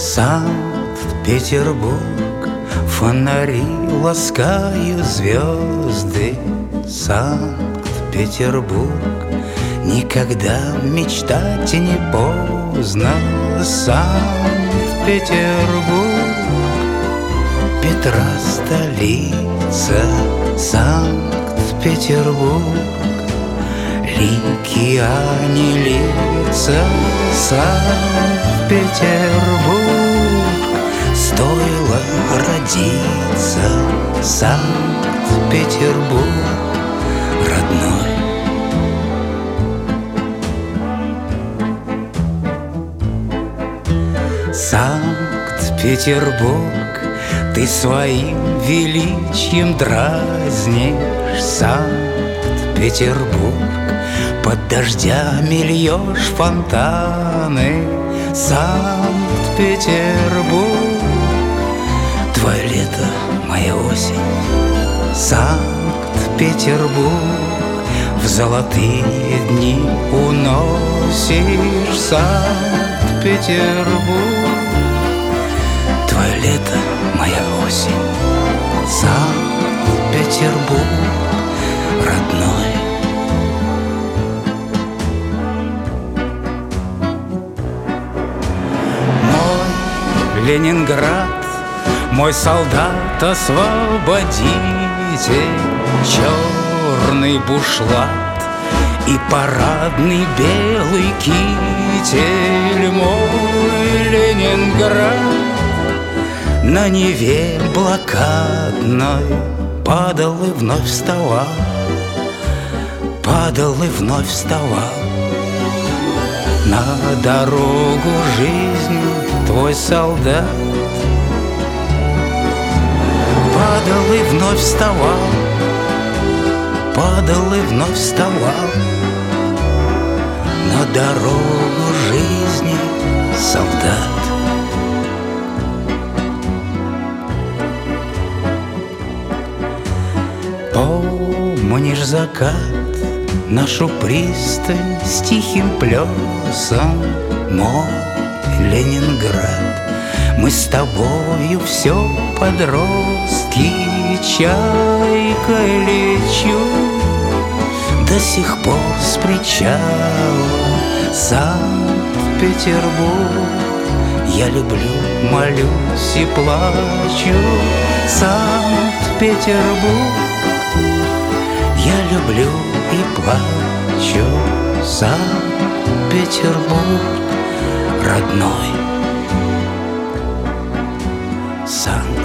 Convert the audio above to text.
Санкт-Петербург, фонари ласкают звезды. Санкт-Петербург, никогда мечтать не поздно. Санкт-Петербург, Петра столица. Санкт-Петербург, лики, а не лица. Санкт-Петербург, стоило родиться. Санкт-Петербург, родной. Санкт-Петербург, ты своим величием дразнишь. Санкт-Петербург, под дождями льешь фонтаны. Санкт-Петербург, твое лето, моя осень. Санкт-Петербург, в золотые дни уносишь. Санкт-Петербург, твое лето, моя осень. Санкт-Петербург, родной. Мой Ленинград, мой солдат-освободитель, черный бушлат и парадный белый китель. Мой Ленинград на Неве блокадной падал и вновь вставал, падал и вновь вставал. На дорогу жизни твой солдат падал и вновь вставал, падал и вновь вставал. На дорогу жизни солдат. Помнишь закат, нашу пристань с тихим плесом? Мой Ленинград, мы с тобою все подростки. Чайкой лечу до сих пор с причала. Санкт-Петербург, я люблю, молюсь и плачу. Санкт-Петербург, я люблю и плачу. Санкт-Петербург, родной. Санкт-Петербург.